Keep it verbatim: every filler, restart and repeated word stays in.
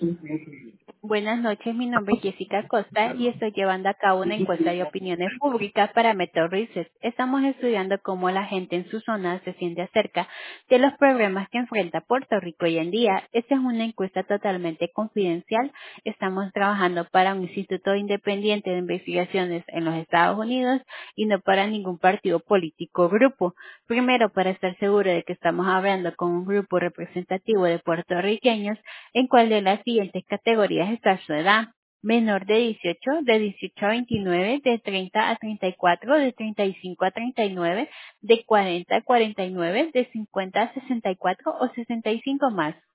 Buenas noches, mi nombre es Jessica Costa y estoy llevando a cabo una encuesta de opiniones públicas para Meta Research. Estamos estudiando cómo la gente en su zona se siente acerca de los problemas que enfrenta Puerto Rico hoy en día. Esta es una encuesta totalmente confidencial. Estamos trabajando para un instituto independiente de investigaciones en los Estados Unidos y no para ningún partido político o grupo. Primero, para estar seguro de que estamos hablando con un grupo representativo de puertorriqueños, ¿en cuál de las siguientes categorías está su edad? Menor de dieciocho, de dieciocho a veintinueve, de treinta a treinta y cuatro, de treinta y cinco a treinta y nueve, de cuarenta a cuarenta y nueve, de cincuenta a sesenta y cuatro o sesenta y cinco más.